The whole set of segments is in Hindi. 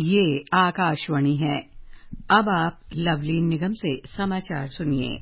ये आकाशवाणी है। अब आप लवलीन निगम से समाचार सुनिए।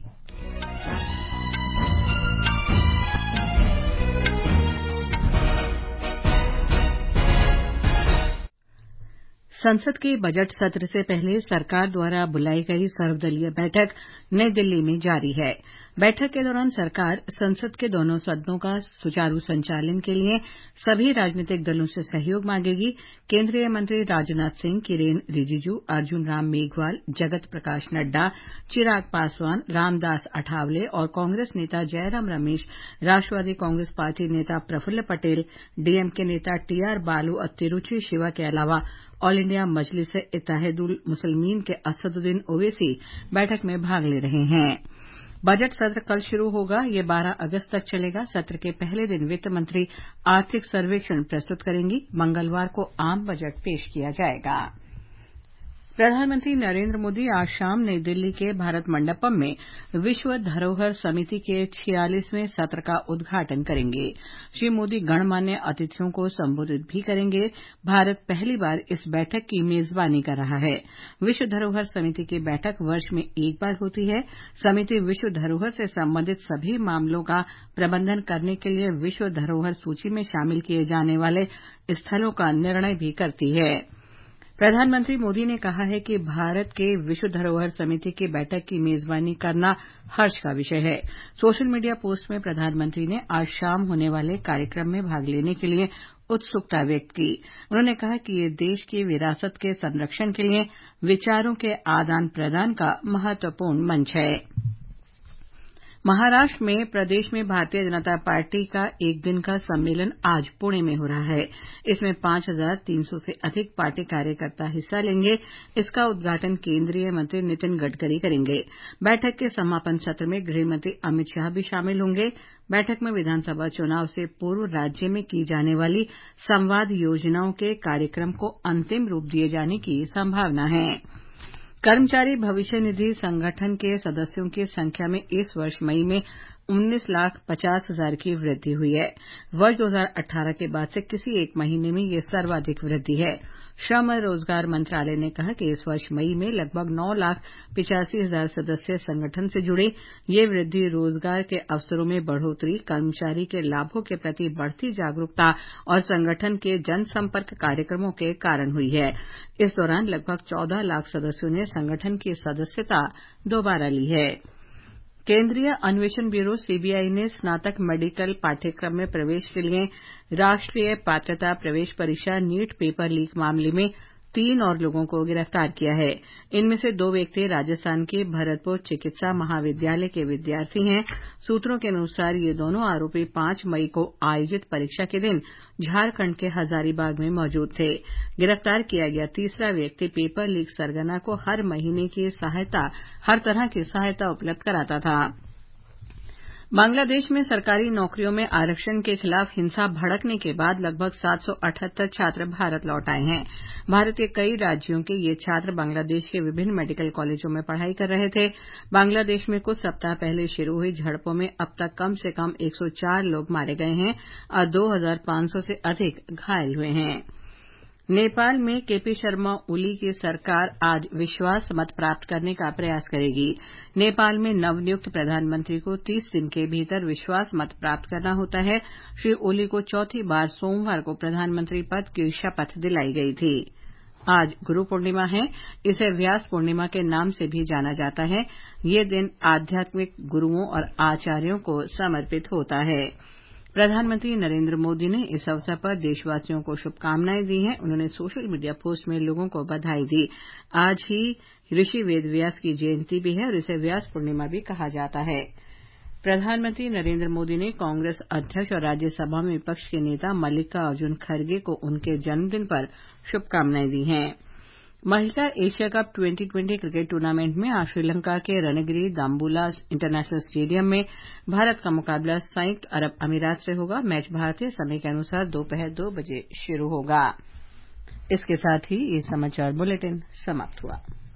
संसद के बजट सत्र से पहले सरकार द्वारा बुलाई गई सर्वदलीय बैठक नई दिल्ली में जारी है। बैठक के दौरान सरकार संसद के दोनों सदनों का सुचारू संचालन के लिए सभी राजनीतिक दलों से सहयोग मांगेगी। केंद्रीय मंत्री राजनाथ सिंह, किरेन रिजिजू, अर्जुन राम मेघवाल, जगत प्रकाश नड्डा, चिराग पासवान, रामदास अठावले और कांग्रेस नेता जयराम रमेश, राष्ट्रवादी कांग्रेस पार्टी नेता प्रफुल्ल पटेल, डीएमके नेता टीआर बालू और तिरुचि शिवा के अलावा ऑल इंडिया मजलिस इत्तेहादुल मुस्लिमीन के असदुद्दीन ओवैसी बैठक में भाग ले रहे हैं। बजट सत्र कल शुरू होगा। ये 12 अगस्त तक चलेगा। सत्र के पहले दिन वित्त मंत्री आर्थिक सर्वेक्षण प्रस्तुत करेंगी। मंगलवार को आम बजट पेश किया जाएगा। प्रधानमंत्री नरेंद्र मोदी आज शाम नई दिल्ली के भारत मंडपम में विश्व धरोहर समिति के 46वें सत्र का उद्घाटन करेंगे। श्री मोदी गणमान्य अतिथियों को संबोधित भी करेंगे। भारत पहली बार इस बैठक की मेजबानी कर रहा है। विश्व धरोहर समिति की बैठक वर्ष में एक बार होती है। समिति विश्व धरोहर से संबंधित सभी मामलों का प्रबंधन करने के लिए विश्व धरोहर सूची में शामिल किए जाने वाले स्थलों का निर्णय भी करती है। प्रधानमंत्री मोदी ने कहा है कि भारत के विश्व धरोहर समिति की बैठक की मेजबानी करना हर्ष का विषय है। सोशल मीडिया पोस्ट में प्रधानमंत्री ने आज शाम होने वाले कार्यक्रम में भाग लेने के लिए उत्सुकता व्यक्त की। उन्होंने कहा कि ये देश की विरासत के संरक्षण के लिए विचारों के आदान प्रदान का महत्वपूर्ण मंच है। महाराष्ट्र में प्रदेश में भारतीय जनता पार्टी का एक दिन का सम्मेलन आज पुणे में हो रहा है। इसमें 5300 से अधिक पार्टी कार्यकर्ता हिस्सा लेंगे। इसका उद्घाटन केंद्रीय मंत्री नितिन गडकरी करेंगे। बैठक के समापन सत्र में गृहमंत्री अमित शाह भी शामिल होंगे। बैठक में विधानसभा चुनाव से पूर्व राज्य में की जाने वाली संवाद योजनाओं के कार्यक्रम को अंतिम रूप दिए जाने की संभावना है। कर्मचारी भविष्य निधि संगठन के सदस्यों की संख्या में इस वर्ष मई में 19,50,000 की वृद्धि हुई है। वर्ष 2018 के बाद से किसी एक महीने में यह सर्वाधिक वृद्धि है। श्रम और रोजगार मंत्रालय ने कहा कि इस वर्ष मई में लगभग 9,85,000 सदस्य संगठन से जुड़े। ये वृद्धि रोजगार के अवसरों में बढ़ोतरी, कर्मचारी के लाभों के प्रति बढ़ती जागरूकता और संगठन के जनसंपर्क कार्यक्रमों के कारण हुई है। इस दौरान लगभग 14 लाख सदस्यों ने संगठन की सदस्यता दोबारा ली है। केंद्रीय अन्वेषण ब्यूरो सीबीआई ने स्नातक मेडिकल पाठ्यक्रम में प्रवेश के लिए राष्ट्रीय पात्रता प्रवेश परीक्षा नीट पेपर लीक मामले में 3 और लोगों को गिरफ्तार किया है। इनमें से 2 व्यक्ति राजस्थान के भरतपुर चिकित्सा महाविद्यालय के विद्यार्थी हैं। सूत्रों के अनुसार ये दोनों आरोपी 5 मई को आयोजित परीक्षा के दिन झारखंड के हजारीबाग में मौजूद थे। गिरफ्तार किया गया तीसरा व्यक्ति पेपर लीक सरगना को हर महीने की हर तरह की सहायता उपलब्ध कराता था। बांग्लादेश में सरकारी नौकरियों में आरक्षण के खिलाफ हिंसा भड़कने के बाद लगभग 778 छात्र भारत लौट आए हैं। भारत के कई राज्यों के ये छात्र बांग्लादेश के विभिन्न मेडिकल कॉलेजों में पढ़ाई कर रहे थे। बांग्लादेश में कुछ सप्ताह पहले शुरू हुई झड़पों में अब तक कम से कम 104 लोग मारे गए हैं और 2,500 से अधिक घायल हुए हैं। नेपाल में केपी शर्मा ओली की सरकार आज विश्वास मत प्राप्त करने का प्रयास करेगी। नेपाल में नवनियुक्त प्रधानमंत्री को 30 दिन के भीतर विश्वास मत प्राप्त करना होता है। श्री ओली को चौथी बार सोमवार को प्रधानमंत्री पद की शपथ दिलाई गई थी। आज गुरु पूर्णिमा है। इसे व्यास पूर्णिमा के नाम से भी जाना जाता है। ये दिन आध्यात्मिक गुरुओं और आचार्यों को समर्पित होता है। प्रधानमंत्री नरेंद्र मोदी ने इस अवसर पर देशवासियों को शुभकामनाएं दी हैं। उन्होंने सोशल मीडिया पोस्ट में लोगों को बधाई दी। आज ही ऋषि वेदव्यास की जयंती भी है और इसे व्यास पूर्णिमा भी कहा जाता है। प्रधानमंत्री नरेंद्र मोदी ने कांग्रेस अध्यक्ष और राज्यसभा में विपक्ष के नेता मल्लिकार्जुन खड़गे को उनके जन्मदिन पर शुभकामनाएं दी हैं। महिला एशिया कप 2020 क्रिकेट टूर्नामेंट में आज श्रीलंका के रणगिरी दाम्बुला इंटरनेशनल स्टेडियम में भारत का मुकाबला संयुक्त अरब अमीरात से होगा। मैच भारतीय समय के अनुसार दोपहर 2 बजे शुरू होगा। इसके साथ ही ये समाचार बुलेटिन समाप्त हुआ।